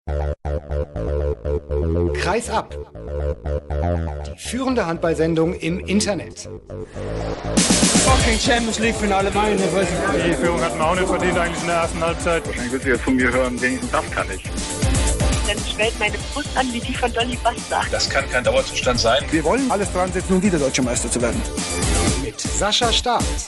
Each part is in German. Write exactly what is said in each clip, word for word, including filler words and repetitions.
Kreis ab. Die führende Handballsendung im Internet. Fucking Champions League Finale, meine Fresse. Die Führung hatten wir auch nicht verdient eigentlich in der ersten Halbzeit. Wahrscheinlich wird sie jetzt von mir hören, wenigstens das kann ich. Dann schwellt meine Brust an wie die von Dolly Buster. Das kann kein Dauerzustand sein. Wir wollen alles dran setzen, um wieder Deutscher Meister zu werden. Mit Sascha Staat.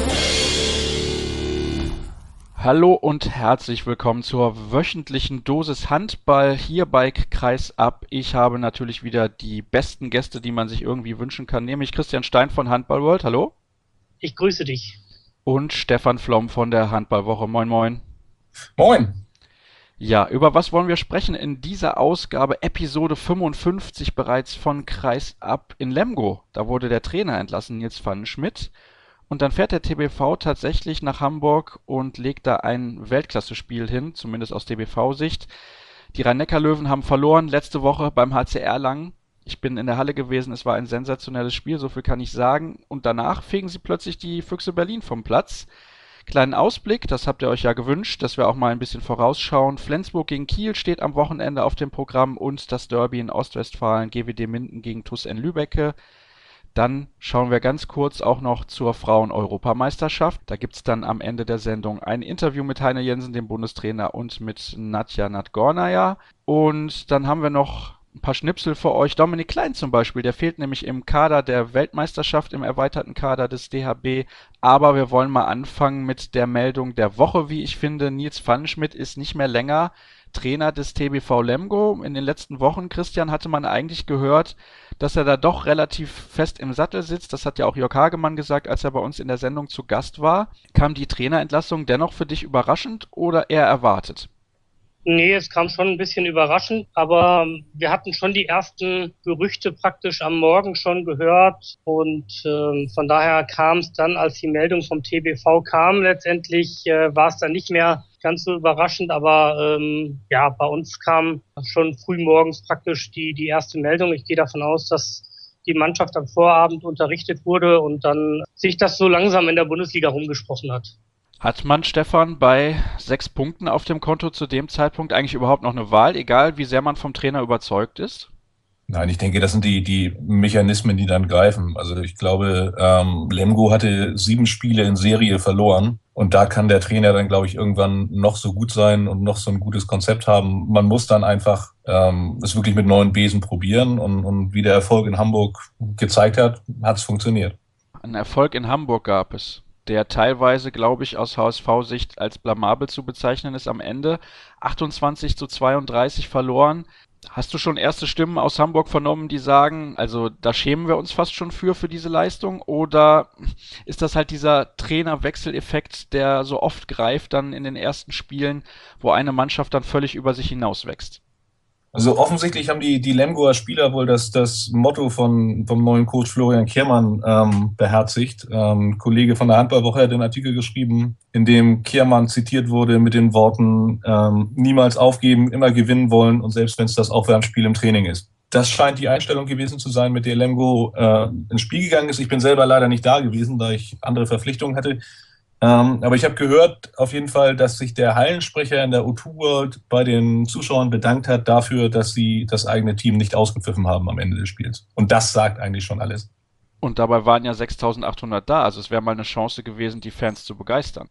Hallo und herzlich willkommen zur wöchentlichen Dosis Handball hier bei Kreis ab. Ich habe natürlich wieder die besten Gäste, die man sich irgendwie wünschen kann, nämlich Christian Stein von Handball World. Hallo. Ich grüße dich. Und Stefan Flom von der Handballwoche. Moin, moin. Moin. Ja, über was wollen wir sprechen in dieser Ausgabe, Episode fünfundfünfzig bereits von Kreis ab in Lemgo. Da wurde der Trainer entlassen, Nils Pfannenschmidt. Und dann fährt der T B V tatsächlich nach Hamburg und legt da ein Weltklasse-Spiel hin, zumindest aus T B V-Sicht. Die Rhein-Neckar-Löwen haben verloren letzte Woche beim H C Erlangen. Ich bin in der Halle gewesen, es war ein sensationelles Spiel, so viel kann ich sagen. Und danach fegen sie plötzlich die Füchse Berlin vom Platz. Kleinen Ausblick, das habt ihr euch ja gewünscht, dass wir auch mal ein bisschen vorausschauen. Flensburg gegen Kiel steht am Wochenende auf dem Programm und das Derby in Ostwestfalen, G W D Minden gegen T U S N Lübbecke. Dann schauen wir ganz kurz auch noch zur Frauen-Europameisterschaft. Da gibt es dann am Ende der Sendung ein Interview mit Heine Jensen, dem Bundestrainer, und mit Nadja Nadgornaja. Und dann haben wir noch ein paar Schnipsel für euch. Dominik Klein zum Beispiel, der fehlt nämlich im Kader der Weltmeisterschaft, im erweiterten Kader des D H B. Aber wir wollen mal anfangen mit der Meldung der Woche, wie ich finde. Nils Pfannenschmidt ist nicht mehr länger Trainer des T B V Lemgo. In den letzten Wochen, Christian, hatte man eigentlich gehört, dass er da doch relativ fest im Sattel sitzt. Das hat ja auch Jörg Hagemann gesagt, als er bei uns in der Sendung zu Gast war. Kam die Trainerentlassung dennoch für dich überraschend oder eher erwartet? Nee, es kam schon ein bisschen überraschend, aber wir hatten schon die ersten Gerüchte praktisch am Morgen schon gehört und äh, von daher kam es dann, als die Meldung vom T B V kam, letztendlich äh, war es dann nicht mehr ganz so überraschend, aber ähm, ja, bei uns kam schon früh morgens praktisch die, die erste Meldung. Ich gehe davon aus, dass die Mannschaft am Vorabend unterrichtet wurde und dann sich das so langsam in der Bundesliga rumgesprochen hat. Hat man, Stefan, bei sechs Punkten auf dem Konto zu dem Zeitpunkt eigentlich überhaupt noch eine Wahl, egal wie sehr man vom Trainer überzeugt ist? Nein, ich denke, das sind die, die Mechanismen, die dann greifen. Also ich glaube, ähm, Lemgo hatte sieben Spiele in Serie verloren und da kann der Trainer dann, glaube ich, irgendwann noch so gut sein und noch so ein gutes Konzept haben. Man muss dann einfach ähm, es wirklich mit neuen Besen probieren und, und wie der Erfolg in Hamburg gezeigt hat, hat es funktioniert. Einen Erfolg in Hamburg gab es, der teilweise, glaube ich, aus H S V-Sicht als blamabel zu bezeichnen ist am Ende. achtundzwanzig zu zweiunddreißig verloren. Hast du schon erste Stimmen aus Hamburg vernommen, die sagen, also da schämen wir uns fast schon für, für diese Leistung? Oder ist das halt dieser Trainerwechseleffekt, der so oft greift dann in den ersten Spielen, wo eine Mannschaft dann völlig über sich hinauswächst? Also offensichtlich haben die, die Lemgoer Spieler wohl das, das Motto von, vom neuen Coach Florian Kehrmann ähm, beherzigt. Ähm, ein Kollege von der Handballwoche hat den Artikel geschrieben, in dem Kehrmann zitiert wurde mit den Worten, ähm, niemals aufgeben, immer gewinnen wollen und selbst wenn es das Aufwärmspiel im Training ist. Das scheint die Einstellung gewesen zu sein, mit der Lemgo äh, ins Spiel gegangen ist. Ich bin selber leider nicht da gewesen, da ich andere Verpflichtungen hatte. Ähm, aber ich habe gehört auf jeden Fall, dass sich der Hallensprecher in der O zwei World bei den Zuschauern bedankt hat dafür, dass sie das eigene Team nicht ausgepfiffen haben am Ende des Spiels. Und das sagt eigentlich schon alles. Und dabei waren ja sechstausendachthundert da, also es wäre mal eine Chance gewesen, die Fans zu begeistern.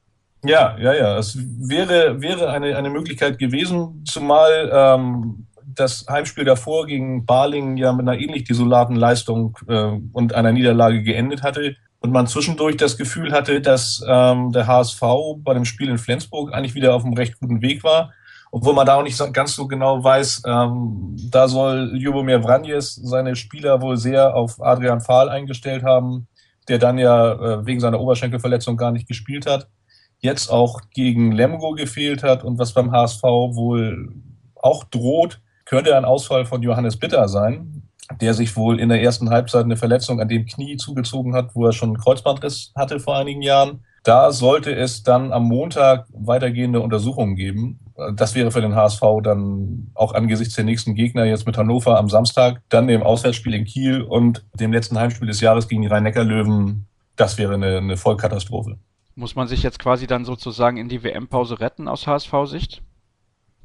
Ja, ja, ja, es wäre, wäre eine, eine Möglichkeit gewesen, zumal ähm, das Heimspiel davor gegen Balingen ja mit einer ähnlich desolaten Leistung äh, und einer Niederlage geendet hatte. Und man zwischendurch das Gefühl hatte, dass ähm, der H S V bei dem Spiel in Flensburg eigentlich wieder auf einem recht guten Weg war. Obwohl man da auch nicht so, ganz so genau weiß, ähm, da soll Ljubomir Vranjes seine Spieler wohl sehr auf Adrian Fahl eingestellt haben, der dann ja äh, wegen seiner Oberschenkelverletzung gar nicht gespielt hat. Jetzt auch gegen Lemgo gefehlt hat und was beim H S V wohl auch droht, könnte ein Ausfall von Johannes Bitter sein, der sich wohl in der ersten Halbzeit eine Verletzung an dem Knie zugezogen hat, wo er schon einen Kreuzbandriss hatte vor einigen Jahren. Da sollte es dann am Montag weitergehende Untersuchungen geben. Das wäre für den H S V dann auch angesichts der nächsten Gegner jetzt mit Hannover am Samstag, dann dem Auswärtsspiel in Kiel und dem letzten Heimspiel des Jahres gegen die Rhein-Neckar-Löwen, das wäre eine, eine Vollkatastrophe. Muss man sich jetzt quasi dann sozusagen in die W M-Pause retten aus H S V-Sicht?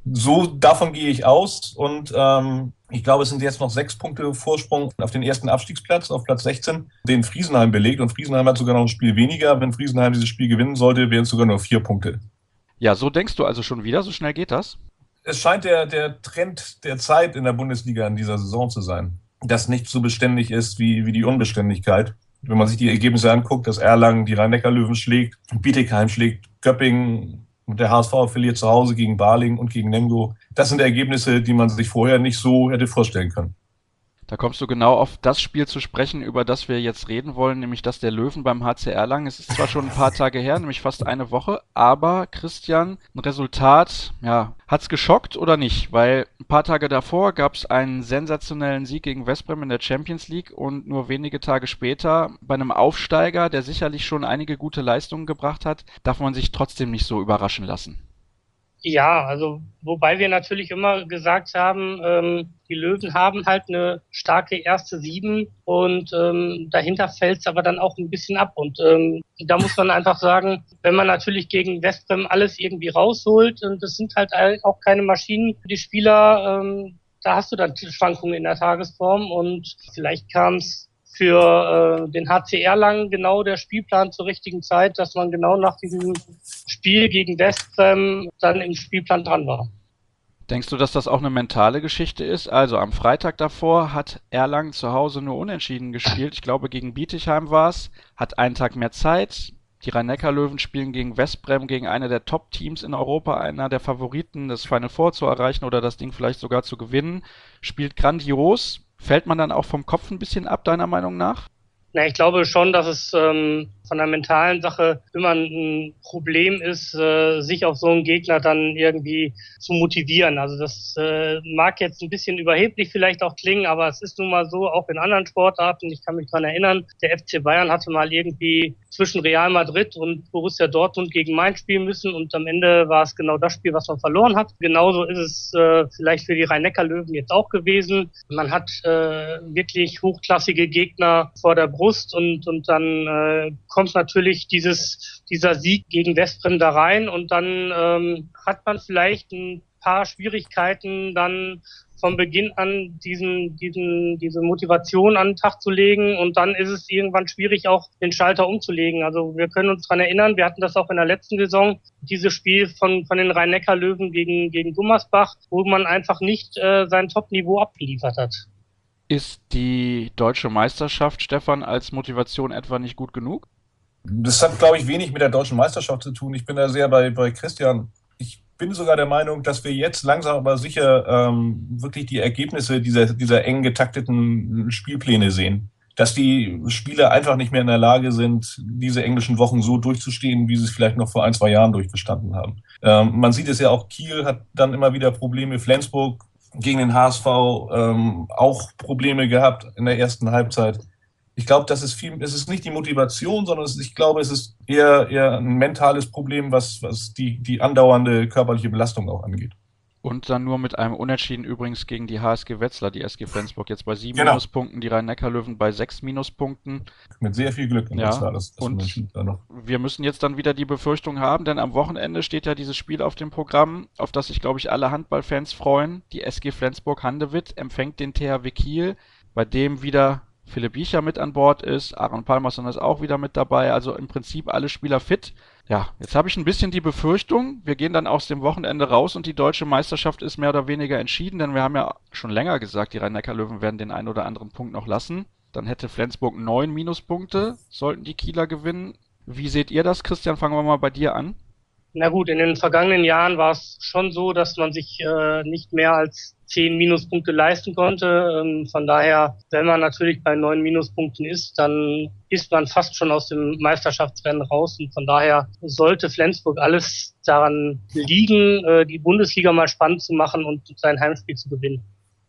So, davon gehe ich aus und ähm, ich glaube, es sind jetzt noch sechs Punkte Vorsprung auf den ersten Abstiegsplatz, auf Platz sechzehn, den Friesenheim belegt und Friesenheim hat sogar noch ein Spiel weniger. Wenn Friesenheim dieses Spiel gewinnen sollte, wären es sogar nur vier Punkte. Ja, so denkst du also schon wieder, so schnell geht das? Es scheint der, der Trend der Zeit in der Bundesliga in dieser Saison zu sein, dass nicht so beständig ist wie, wie die Unbeständigkeit. Wenn man sich die Ergebnisse anguckt, dass Erlangen die Rhein-Neckar-Löwen schlägt, Bietigheim schlägt Göppingen, und der H S V verliert zu Hause gegen Balingen und gegen Lemgo. Das sind Ergebnisse, die man sich vorher nicht so hätte vorstellen können. Da kommst du genau auf das Spiel zu sprechen, über das wir jetzt reden wollen, nämlich das der Löwen beim H C Erlangen. Es ist zwar schon ein paar Tage her, nämlich fast eine Woche, aber Christian, ein Resultat, ja, hat's geschockt oder nicht? Weil ein paar Tage davor gab es einen sensationellen Sieg gegen Westbrem in der Champions League und nur wenige Tage später bei einem Aufsteiger, der sicherlich schon einige gute Leistungen gebracht hat, darf man sich trotzdem nicht so überraschen lassen. Ja, also wobei wir natürlich immer gesagt haben, ähm, die Löwen haben halt eine starke erste Sieben und ähm, dahinter fällt es aber dann auch ein bisschen ab. Und ähm, da muss man einfach sagen, wenn man natürlich gegen Westbrem alles irgendwie rausholt, und das sind halt auch keine Maschinen für die Spieler, ähm, da hast du dann Schwankungen in der Tagesform und vielleicht kam es für äh, den H C Erlangen genau der Spielplan zur richtigen Zeit, dass man genau nach diesem Spiel gegen Westbrem dann im Spielplan dran war. Denkst du, dass das auch eine mentale Geschichte ist? Also am Freitag davor hat Erlangen zu Hause nur unentschieden gespielt. Ich glaube, gegen Bietigheim war es, hat einen Tag mehr Zeit. Die Rhein-Neckar-Löwen spielen gegen Westbrem, gegen eine der Top-Teams in Europa, einer der Favoriten, das Final Four zu erreichen oder das Ding vielleicht sogar zu gewinnen. Spielt grandios. Fällt man dann auch vom Kopf ein bisschen ab, deiner Meinung nach? Na, ich glaube schon, dass es ähm, von der mentalen Sache immer ein Problem ist, äh, sich auf so einen Gegner dann irgendwie zu motivieren. Also das äh, mag jetzt ein bisschen überheblich vielleicht auch klingen, aber es ist nun mal so, auch in anderen Sportarten. Ich kann mich daran erinnern, der F C Bayern hatte mal irgendwie zwischen Real Madrid und Borussia Dortmund gegen Mainz spielen müssen und am Ende war es genau das Spiel, was man verloren hat. Genauso ist es äh, vielleicht für die Rhein-Neckar-Löwen jetzt auch gewesen. Man hat äh, wirklich hochklassige Gegner vor der Brust und und dann äh, kommt natürlich dieses dieser Sieg gegen Westbrem da rein und dann ähm, hat man vielleicht ein paar Schwierigkeiten dann von Beginn an diesen diesen diese Motivation an den Tag zu legen und dann ist es irgendwann schwierig auch den Schalter umzulegen. Also wir können uns daran erinnern, wir hatten das auch in der letzten Saison, dieses Spiel von von den Rhein-Neckar-Löwen gegen gegen Gummersbach, wo man einfach nicht äh, sein Top-Niveau abgeliefert hat. Ist die deutsche Meisterschaft, Stefan, als Motivation etwa nicht gut genug? Das hat, glaube ich, wenig mit der deutschen Meisterschaft zu tun. Ich bin da sehr bei, bei Christian. Ich bin sogar der Meinung, dass wir jetzt langsam aber sicher ähm, wirklich die Ergebnisse dieser, dieser eng getakteten Spielpläne sehen. Dass die Spieler einfach nicht mehr in der Lage sind, diese englischen Wochen so durchzustehen, wie sie es vielleicht noch vor ein, zwei Jahren durchgestanden haben. Ähm, man sieht es ja auch, Kiel hat dann immer wieder Probleme, Flensburg gegen den H S V ähm, auch Probleme gehabt in der ersten Halbzeit. Ich glaube, das ist viel, es ist nicht die Motivation, sondern es, ich glaube, es ist eher, eher ein mentales Problem, was, was die, die andauernde körperliche Belastung auch angeht. Und dann nur mit einem Unentschieden übrigens gegen die H S G Wetzlar, die S G Flensburg jetzt bei sieben Genau. Minuspunkten, die Rhein-Neckar-Löwen bei sechs Minuspunkten. Mit sehr viel Glück in Ja, Wetzlar, das, das und Unentschieden da noch. wir müssen jetzt dann wieder die Befürchtung haben, denn am Wochenende steht ja dieses Spiel auf dem Programm, auf das sich, glaube ich, alle Handballfans freuen. Die S G Flensburg-Handewitt empfängt den T H W Kiel, bei dem wieder Philipp Biecher mit an Bord ist, Aaron Palmerson ist auch wieder mit dabei, also im Prinzip alle Spieler fit. Ja, jetzt habe ich ein bisschen die Befürchtung, wir gehen dann aus dem Wochenende raus und die deutsche Meisterschaft ist mehr oder weniger entschieden, denn wir haben ja schon länger gesagt, die Rhein-Neckar-Löwen werden den einen oder anderen Punkt noch lassen. Dann hätte Flensburg neun Minuspunkte, sollten die Kieler gewinnen. Wie seht ihr das, Christian? Fangen wir mal bei dir an. Na gut, in den vergangenen Jahren war es schon so, dass man sich äh, nicht mehr als zehn Minuspunkte leisten konnte. Ähm, von daher, wenn man natürlich bei neun Minuspunkten ist, dann ist man fast schon aus dem Meisterschaftsrennen raus. Und von daher sollte Flensburg alles daran liegen, äh, die Bundesliga mal spannend zu machen und sein Heimspiel zu gewinnen.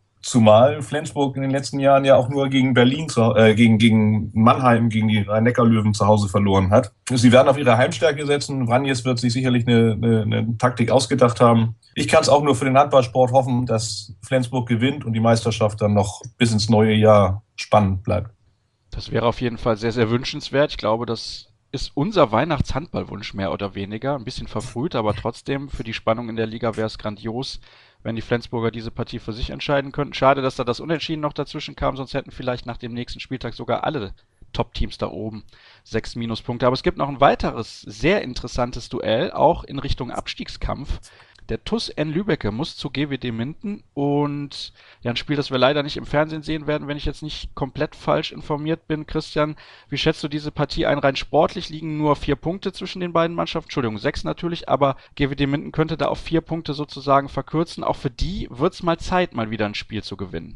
Zumal Flensburg in den letzten Jahren ja auch nur gegen Berlin, zu, äh, gegen, gegen Mannheim, gegen die Rhein-Neckar-Löwen zu Hause verloren hat. Sie werden auf ihre Heimstärke setzen. Vranjes wird sich sicherlich eine, eine, eine Taktik ausgedacht haben. Ich kann es auch nur für den Handballsport hoffen, dass Flensburg gewinnt und die Meisterschaft dann noch bis ins neue Jahr spannend bleibt. Das wäre auf jeden Fall sehr, sehr wünschenswert. Ich glaube, das ist unser Weihnachtshandballwunsch mehr oder weniger. Ein bisschen verfrüht, aber trotzdem für die Spannung in der Liga wäre es grandios, wenn die Flensburger diese Partie für sich entscheiden könnten. Schade, dass da das Unentschieden noch dazwischen kam, sonst hätten vielleicht nach dem nächsten Spieltag sogar alle Top-Teams da oben sechs Minuspunkte. Aber es gibt noch ein weiteres sehr interessantes Duell, auch in Richtung Abstiegskampf. Der T U S N Lübbecke muss zu G W D Minden und ja, ein Spiel, das wir leider nicht im Fernsehen sehen werden, wenn ich jetzt nicht komplett falsch informiert bin. Christian, wie schätzt du diese Partie ein? Rein sportlich liegen nur vier Punkte zwischen den beiden Mannschaften, Entschuldigung, sechs natürlich, aber G W D Minden könnte da auf vier Punkte sozusagen verkürzen. Auch für die wird es mal Zeit, mal wieder ein Spiel zu gewinnen.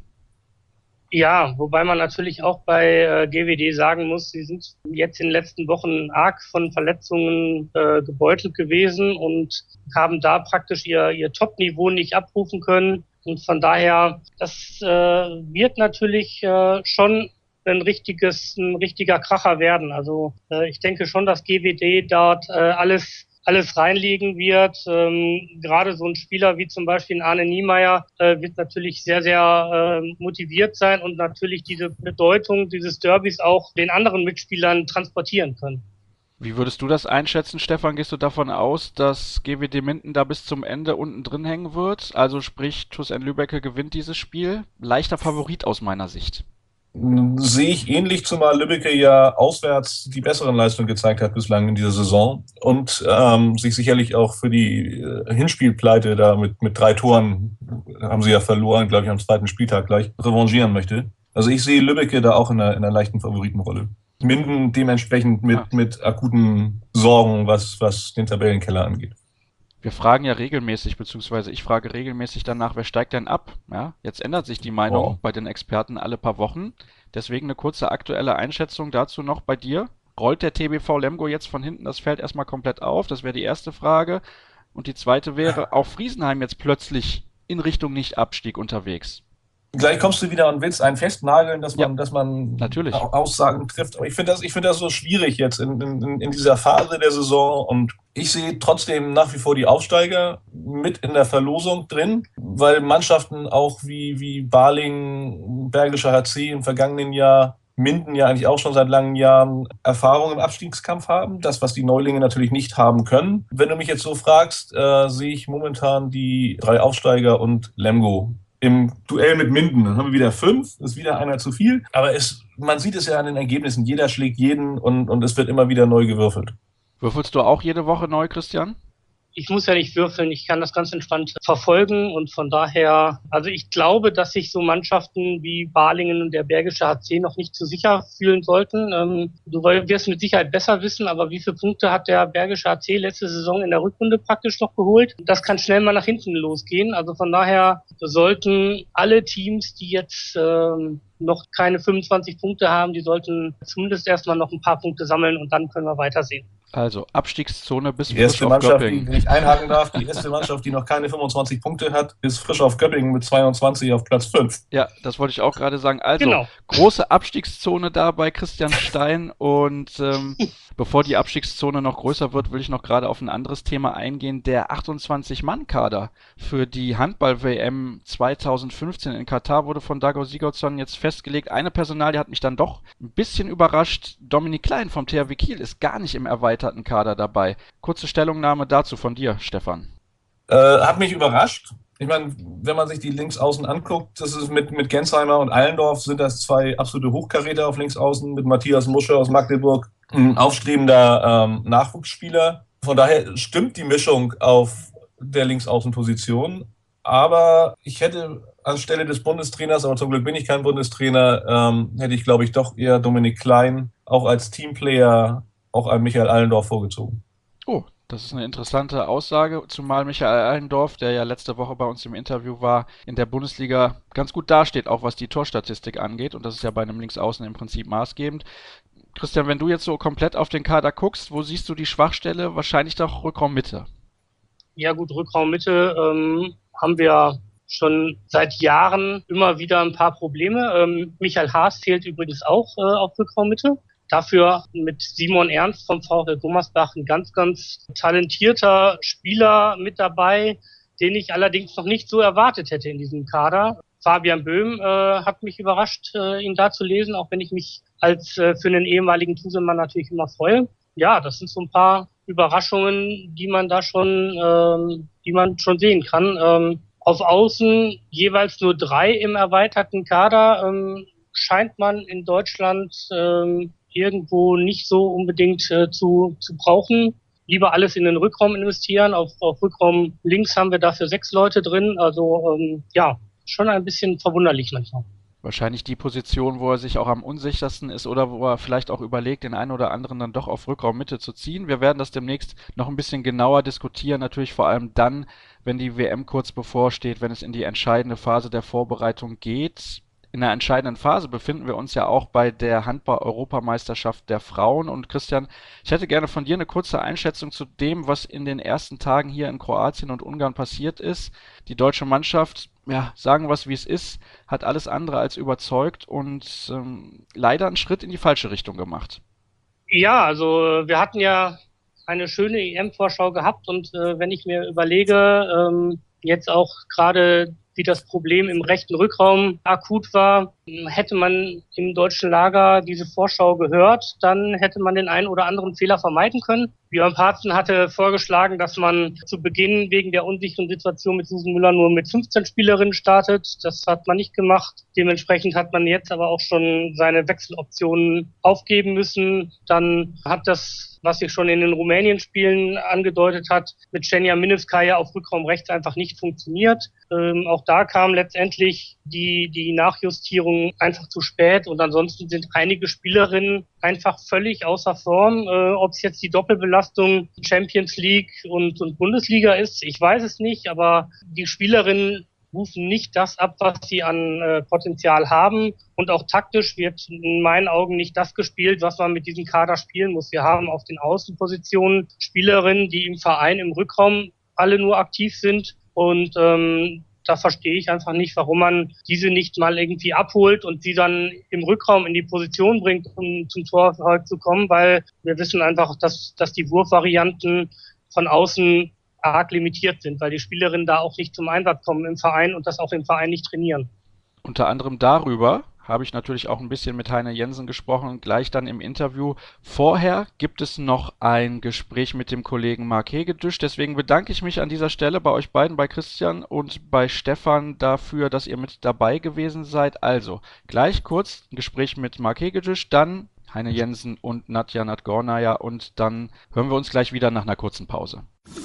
Ja, wobei man natürlich auch bei äh, G W D sagen muss, sie sind jetzt in den letzten Wochen arg von Verletzungen äh, gebeutelt gewesen und haben da praktisch ihr, ihr Top-Niveau nicht abrufen können. Und von daher, das äh, wird natürlich äh, schon ein richtiges, ein richtiger Kracher werden. Also äh, ich denke schon, dass G W D dort äh, alles alles reinlegen wird. Ähm, gerade so ein Spieler wie zum Beispiel Arne Niemeyer äh, wird natürlich sehr, sehr äh, motiviert sein und natürlich diese Bedeutung dieses Derbys auch den anderen Mitspielern transportieren können. Wie würdest du das einschätzen, Stefan? Gehst du davon aus, dass G W D Minden da bis zum Ende unten drin hängen wird? Also sprich, T U S N Lübbecke gewinnt dieses Spiel. Leichter Favorit aus meiner Sicht. Sehe ich ähnlich, zumal Lübbecke ja auswärts die besseren Leistungen gezeigt hat bislang in dieser Saison und ähm, sich sicherlich auch für die äh, Hinspielpleite da mit, mit drei Toren, haben sie ja verloren, glaube ich, am zweiten Spieltag gleich, revanchieren möchte. Also ich sehe Lübbecke da auch in einer, in einer leichten Favoritenrolle. Minden dementsprechend mit, ja. mit akuten Sorgen, was, was den Tabellenkeller angeht. Wir fragen ja regelmäßig, beziehungsweise ich frage regelmäßig danach, wer steigt denn ab? Ja, jetzt ändert sich die Meinung oh. bei den Experten alle paar Wochen. Deswegen eine kurze aktuelle Einschätzung dazu noch bei dir. Rollt der T B V Lemgo jetzt von hinten das Feld erstmal komplett auf? Das wäre die erste Frage. Und die zweite wäre, auch Friesenheim jetzt plötzlich in Richtung Nicht-Abstieg unterwegs? Gleich kommst du wieder und willst einen festnageln, dass man, ja, dass man natürlich Aussagen trifft. Aber ich finde das, ich finde das so schwierig jetzt in, in, in dieser Phase der Saison. Und ich sehe trotzdem nach wie vor die Aufsteiger mit in der Verlosung drin, weil Mannschaften auch wie, wie Balingen, Bergischer H C im vergangenen Jahr, Minden ja eigentlich auch schon seit langen Jahren Erfahrung im Abstiegskampf haben. Das, was die Neulinge natürlich nicht haben können. Wenn du mich jetzt so fragst, äh, sehe ich momentan die drei Aufsteiger und Lemgo im Duell mit Minden. Dann haben wir wieder fünf, ist wieder einer zu viel. Aber es, man sieht es ja an den Ergebnissen. Jeder schlägt jeden und, und es wird immer wieder neu gewürfelt. Würfelst du auch jede Woche neu, Christian? Ich muss ja nicht würfeln, ich kann das ganz entspannt verfolgen und von daher, also ich glaube, dass sich so Mannschaften wie Balingen und der Bergische H C noch nicht so sicher fühlen sollten. Ähm, du wirst mit Sicherheit besser wissen, aber wie viele Punkte hat der Bergische H C letzte Saison in der Rückrunde praktisch noch geholt? Das kann schnell mal nach hinten losgehen. Also von daher sollten alle Teams, die jetzt ähm, noch keine fünfundzwanzig Punkte haben, die sollten zumindest erstmal noch ein paar Punkte sammeln und dann können wir weitersehen. Also Abstiegszone bis die erste Mannschaft, die, wenn ich einhaken darf, die erste Mannschaft, die noch keine fünfundzwanzig Punkte hat, ist frisch auf Göppingen mit zweiundzwanzig auf Platz fünf. Ja, das wollte ich auch gerade sagen. Also, genau. Große Abstiegszone da bei Christian Stein und ähm, bevor die Abstiegszone noch größer wird, will ich noch gerade auf ein anderes Thema eingehen. Der achtundzwanzig-Mann-Kader für die Handball-W M zweitausendfünfzehn in Katar wurde von Dago Sigurdsson jetzt festgelegt. Eine Personalie hat mich dann doch ein bisschen überrascht. Dominik Klein vom T H W Kiel ist gar nicht im erweiterten Kader dabei. Kurze Stellungnahme dazu von dir, Stefan. Äh, hat mich überrascht. Ich meine, wenn man sich die Linksaußen anguckt, das ist mit, mit Gensheimer und Allendorf sind das zwei absolute Hochkaräter auf Linksaußen, mit Matthias Musche aus Magdeburg, ein aufstrebender ähm, Nachwuchsspieler. Von daher stimmt die Mischung auf der Linksaußenposition. Aber ich hätte anstelle des Bundestrainers, aber zum Glück bin ich kein Bundestrainer, ähm, hätte ich, glaube ich, doch eher Dominik Klein auch als Teamplayer auch an Michael Allendorf vorgezogen. Oh, das ist eine interessante Aussage, zumal Michael Allendorf, der ja letzte Woche bei uns im Interview war, in der Bundesliga ganz gut dasteht, auch was die Torstatistik angeht. Und das ist ja bei einem Linksaußen im Prinzip maßgebend. Christian, wenn du jetzt so komplett auf den Kader guckst, wo siehst du die Schwachstelle? Wahrscheinlich doch Rückraummitte. Ja gut, Rückraummitte ähm, haben wir schon seit Jahren immer wieder ein paar Probleme. Ähm, Michael Haas fehlt übrigens auch äh, auf Rückraummitte. Dafür mit Simon Ernst vom VfL Gummersbach ein ganz, ganz talentierter Spieler mit dabei, den ich allerdings noch nicht so erwartet hätte in diesem Kader. Fabian Böhm äh, hat mich überrascht, äh, ihn da zu lesen, auch wenn ich mich als äh, für einen ehemaligen Tuselmann natürlich immer freue. ja, das sind so ein paar Überraschungen, die man da schon, ähm, die man schon sehen kann. Ähm, auf Außen jeweils nur drei im erweiterten Kader, ähm, scheint man in Deutschland ähm, irgendwo nicht so unbedingt äh, zu, zu brauchen. Lieber alles in den Rückraum investieren. Auf, auf Rückraum links haben wir dafür sechs Leute drin. Also ähm, ja, schon ein bisschen verwunderlich manchmal. Wahrscheinlich die Position, wo er sich auch am unsichersten ist oder wo er vielleicht auch überlegt, den einen oder anderen dann doch auf Rückraummitte zu ziehen. Wir werden das demnächst noch ein bisschen genauer diskutieren, natürlich vor allem dann, wenn die W M kurz bevorsteht, wenn es in die entscheidende Phase der Vorbereitung geht. In der entscheidenden Phase befinden wir uns ja auch bei der Handball-Europameisterschaft der Frauen. Und Christian, ich hätte gerne von dir eine kurze Einschätzung zu dem, was in den ersten Tagen hier in Kroatien und Ungarn passiert ist. Die deutsche Mannschaft, ja, sagen wir es wie es ist, hat alles andere als überzeugt und ähm, leider einen Schritt in die falsche Richtung gemacht. Ja, also wir hatten ja eine schöne E M-Vorschau gehabt und äh, wenn ich mir überlege, ähm, jetzt auch gerade wie das Problem im rechten Rückraum akut war, hätte man im deutschen Lager diese Vorschau gehört, dann hätte man den einen oder anderen Fehler vermeiden können. Björn Parzen hatte vorgeschlagen, dass man zu Beginn wegen der unsicheren Situation mit Susan Müller nur mit fünfzehn Spielerinnen startet. Das hat man nicht gemacht. Dementsprechend hat man jetzt aber auch schon seine Wechseloptionen aufgeben müssen. Dann hat das, was sich schon in den Rumänien-Spielen angedeutet hat, mit Xenia Minevskaya auf Rückraum rechts einfach nicht funktioniert. Ähm, auch da kam letztendlich die, die Nachjustierung einfach zu spät und ansonsten sind einige Spielerinnen einfach völlig außer Form. Äh, ob es jetzt die Doppelbelastung Champions League und, und Bundesliga ist, ich weiß es nicht, aber die Spielerinnen rufen nicht das ab, was sie an äh, Potenzial haben. Und auch taktisch wird in meinen Augen nicht das gespielt, was man mit diesem Kader spielen muss. Wir haben auf den Außenpositionen Spielerinnen, die im Verein im Rückraum alle nur aktiv sind. Und ähm, da verstehe ich einfach nicht, warum man diese nicht mal irgendwie abholt und sie dann im Rückraum in die Position bringt, um zum Torerfolg zu kommen, weil wir wissen einfach, dass, dass die Wurfvarianten von außen arg limitiert sind, weil die Spielerinnen da auch nicht zum Einsatz kommen im Verein und das auch im Verein nicht trainieren. Unter anderem darüber habe ich natürlich auch ein bisschen mit Heine Jensen gesprochen, gleich dann im Interview. Vorher gibt es noch ein Gespräch mit dem Kollegen Marc Hegedüsch, deswegen bedanke ich mich an dieser Stelle bei euch beiden, bei Christian und bei Stefan dafür, dass ihr mit dabei gewesen seid. Also, gleich kurz ein Gespräch mit Marc Hegedüsch, dann Heine Jensen und Nadja Nadgornaja und dann hören wir uns gleich wieder nach einer kurzen Pause.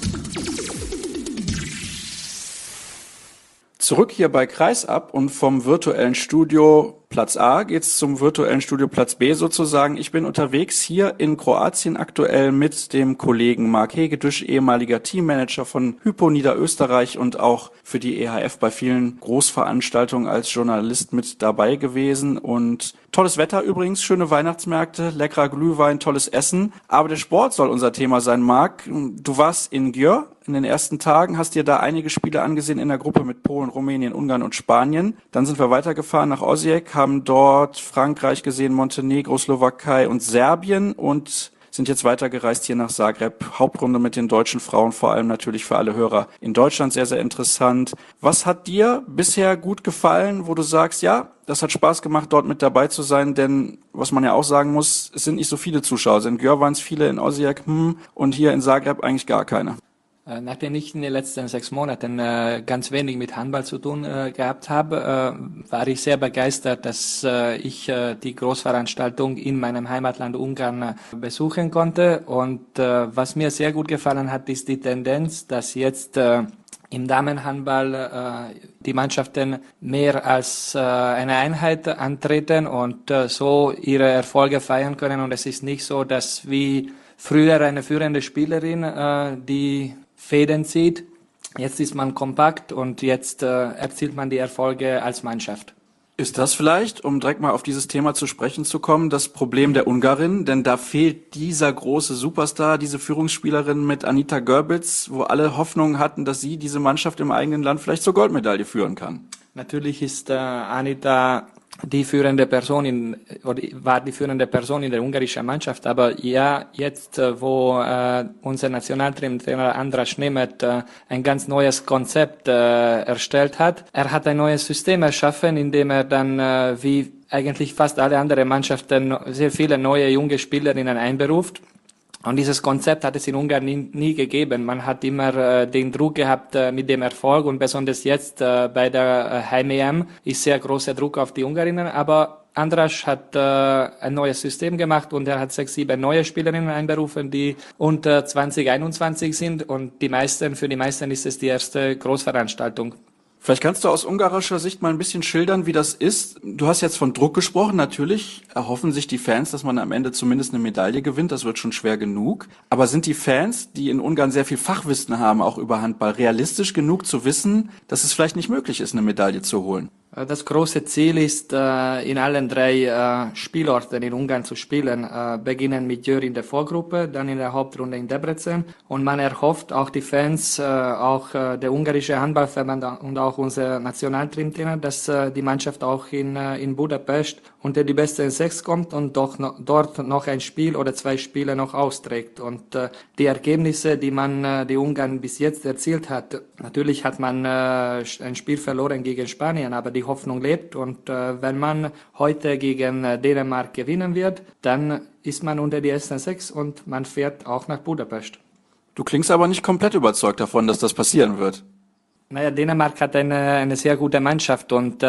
Zurück hier bei Kreisab und vom virtuellen Studio Platz A geht's zum virtuellen Studio Platz B sozusagen. Ich bin unterwegs hier in Kroatien aktuell mit dem Kollegen Marc Hegedüsch, ehemaliger Teammanager von Hypo Niederösterreich und auch für die E H F bei vielen Großveranstaltungen als Journalist mit dabei gewesen. Und tolles Wetter übrigens, schöne Weihnachtsmärkte, leckerer Glühwein, tolles Essen. Aber der Sport soll unser Thema sein, Marc. Du warst in Győr in den ersten Tagen, hast dir da einige Spiele angesehen in der Gruppe mit Polen, Rumänien, Ungarn und Spanien. Dann sind wir weitergefahren nach Osijek, haben dort Frankreich gesehen, Montenegro, Slowakei und Serbien und sind jetzt weitergereist hier nach Zagreb. Hauptrunde mit den deutschen Frauen, vor allem natürlich für alle Hörer in Deutschland sehr, sehr interessant. Was hat dir bisher gut gefallen, wo du sagst, ja, das hat Spaß gemacht, dort mit dabei zu sein, denn was man ja auch sagen muss, es sind nicht so viele Zuschauer. Also in Győr waren es viele, in Osijek hm, und hier in Zagreb eigentlich gar keine. Nachdem ich in den letzten sechs Monaten äh, ganz wenig mit Handball zu tun äh, gehabt habe, äh, war ich sehr begeistert, dass äh, ich äh, die Großveranstaltung in meinem Heimatland Ungarn äh, besuchen konnte. Und äh, was mir sehr gut gefallen hat, ist die Tendenz, dass jetzt äh, im Damenhandball äh, die Mannschaften mehr als äh, eine Einheit antreten und äh, so ihre Erfolge feiern können. Und es ist nicht so, dass wie früher eine führende Spielerin äh, die Fäden zieht. Jetzt ist man kompakt und jetzt äh, erzielt man die Erfolge als Mannschaft. Ist das vielleicht, um direkt mal auf dieses Thema zu sprechen zu kommen, das Problem der Ungarin? Denn da fehlt dieser große Superstar, diese Führungsspielerin mit Anita Görbitz, wo alle Hoffnungen hatten, dass sie diese Mannschaft im eigenen Land vielleicht zur Goldmedaille führen kann. Natürlich ist äh, Anita die führende Person in, oder war die führende Person in der ungarischen Mannschaft, aber ja, jetzt, wo äh, unser Nationaltrainer András Németh äh, ein ganz neues Konzept äh, erstellt hat, er hat ein neues System erschaffen, in dem er dann äh, wie eigentlich fast alle anderen Mannschaften sehr viele neue junge Spielerinnen einberuft. Und dieses Konzept hat es in Ungarn nie, nie gegeben. Man hat immer äh, den Druck gehabt äh, mit dem Erfolg und besonders jetzt äh, bei der äh, Heim-E M ist sehr großer Druck auf die Ungarinnen. Aber Andras hat äh, ein neues System gemacht und er hat sechs, sieben neue Spielerinnen einberufen, die unter zwanzig, einundzwanzig sind und die meisten, für die meisten ist es die erste Großveranstaltung. Vielleicht kannst du aus ungarischer Sicht mal ein bisschen schildern, wie das ist. Du hast jetzt von Druck gesprochen. Natürlich erhoffen sich die Fans, dass man am Ende zumindest eine Medaille gewinnt. Das wird schon schwer genug. Aber sind die Fans, die in Ungarn sehr viel Fachwissen haben, auch über Handball, realistisch genug zu wissen, dass es vielleicht nicht möglich ist, eine Medaille zu holen? Das große Ziel ist, in allen drei Spielorten in Ungarn zu spielen. Beginnen mit Győr in der Vorgruppe, dann in der Hauptrunde in Debrecen. Und man erhofft, auch die Fans, auch der ungarische Handballverband und auch unser Nationalteamtrainer, dass die Mannschaft auch in, in Budapest unter die besten sechs kommt und doch noch, dort noch ein Spiel oder zwei Spiele noch austrägt. Und die Ergebnisse, die man, die Ungarn bis jetzt erzielt hat, natürlich hat man ein Spiel verloren gegen Spanien, aber die Hoffnung lebt und äh, wenn man heute gegen äh, Dänemark gewinnen wird, dann ist man unter die ersten sechs und man fährt auch nach Budapest. Du klingst aber nicht komplett überzeugt davon, dass das passieren wird. Naja, Dänemark hat eine, eine sehr gute Mannschaft und äh,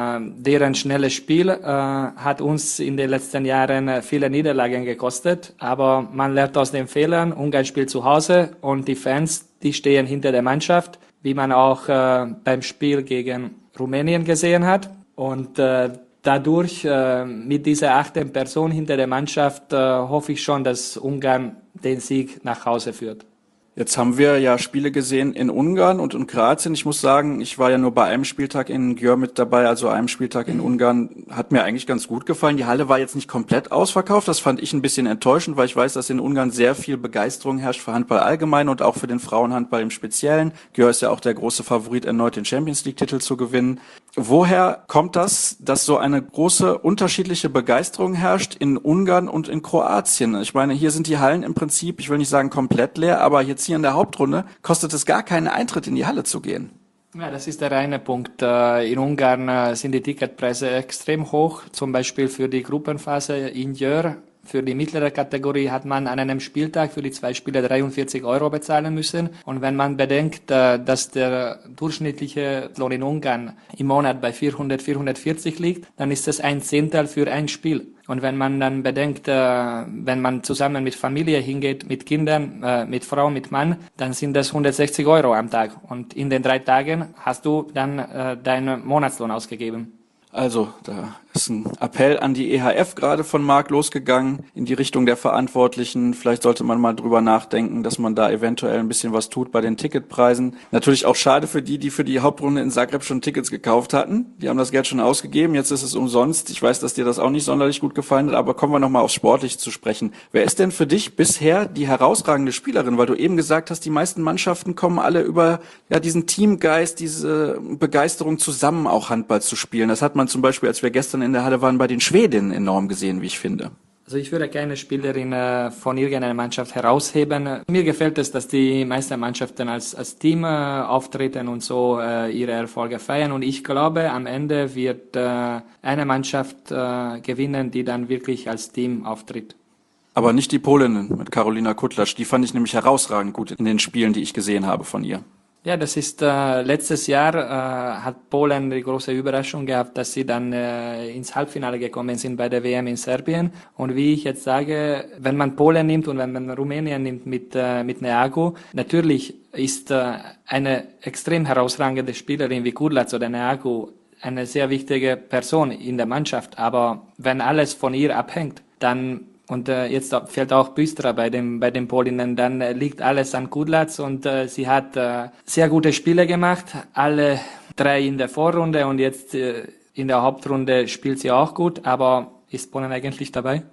deren schnelles Spiel äh, hat uns in den letzten Jahren viele Niederlagen gekostet, aber man lernt aus den Fehlern. Ungarn spielt zu Hause und die Fans, die stehen hinter der Mannschaft, wie man auch äh, beim Spiel gegen Rumänien gesehen hat und äh, dadurch äh, mit dieser achten Person hinter der Mannschaft äh, hoffe ich schon, dass Ungarn den Sieg nach Hause führt. Jetzt haben wir ja Spiele gesehen in Ungarn und in Kroatien. Ich muss sagen, ich war ja nur bei einem Spieltag in Győr mit dabei, also einem Spieltag in Ungarn. Hat mir eigentlich ganz gut gefallen. Die Halle war jetzt nicht komplett ausverkauft. Das fand ich ein bisschen enttäuschend, weil ich weiß, dass in Ungarn sehr viel Begeisterung herrscht für Handball allgemein und auch für den Frauenhandball im Speziellen. Győr ist ja auch der große Favorit, erneut den Champions-League-Titel zu gewinnen. Woher kommt das, dass so eine große unterschiedliche Begeisterung herrscht in Ungarn und in Kroatien? Ich meine, hier sind die Hallen im Prinzip, ich will nicht sagen komplett leer, aber jetzt hier in der Hauptrunde kostet es gar keinen Eintritt, in die Halle zu gehen. Ja, das ist der eine Punkt. In Ungarn sind die Ticketpreise extrem hoch, zum Beispiel für die Gruppenphase in Győr. Für die mittlere Kategorie hat man an einem Spieltag für die zwei Spiele dreiundvierzig Euro bezahlen müssen. Und wenn man bedenkt, dass der durchschnittliche Lohn in Ungarn im Monat bei vierhundert, vierhundertvierzig liegt, dann ist das ein Zehntel für ein Spiel. Und wenn man dann bedenkt, wenn man zusammen mit Familie hingeht, mit Kindern, mit Frau, mit Mann, dann sind das hundertsechzig Euro am Tag. Und in den drei Tagen hast du dann deinen Monatslohn ausgegeben. Also, da ist ein Appell an die E H F gerade von Marc losgegangen in die Richtung der Verantwortlichen. Vielleicht sollte man mal drüber nachdenken, dass man da eventuell ein bisschen was tut bei den Ticketpreisen. Natürlich auch schade für die, die für die Hauptrunde in Zagreb schon Tickets gekauft hatten. Die haben das Geld schon ausgegeben, jetzt ist es umsonst. Ich weiß, dass dir das auch nicht sonderlich gut gefallen hat, aber kommen wir nochmal aufs Sportliche zu sprechen. Wer ist denn für dich bisher die herausragende Spielerin? Weil du eben gesagt hast, die meisten Mannschaften kommen alle über ja diesen Teamgeist, diese Begeisterung zusammen auch Handball zu spielen. Das hat man zum Beispiel, als wir gestern in der Halle waren, bei den Schwedinnen enorm gesehen, wie ich finde. Also ich würde keine Spielerin äh, von irgendeiner Mannschaft herausheben. Mir gefällt es, dass die meisten Mannschaften als, als Team äh, auftreten und so äh, ihre Erfolge feiern. Und ich glaube, am Ende wird äh, eine Mannschaft äh, gewinnen, die dann wirklich als Team auftritt. Aber nicht die Polinnen mit Karolina Kutlasch. Die fand ich nämlich herausragend gut in den Spielen, die ich gesehen habe von ihr. Ja, das ist äh, letztes Jahr äh, hat Polen die große Überraschung gehabt, dass sie dann äh, ins Halbfinale gekommen sind bei der W M in Serbien. Und wie ich jetzt sage, wenn man Polen nimmt und wenn man Rumänien nimmt mit äh, mit Neagu, natürlich ist äh, eine extrem herausragende Spielerin wie Kudlac oder Neagu eine sehr wichtige Person in der Mannschaft. Aber wenn alles von ihr abhängt, dann und äh, jetzt fällt auch Bystra bei dem bei den Polinnen, dann äh, liegt alles an Kudlac und äh, sie hat äh, sehr gute Spiele gemacht, alle drei in der Vorrunde und jetzt äh, in der Hauptrunde spielt sie auch gut, aber ist Polen eigentlich dabei?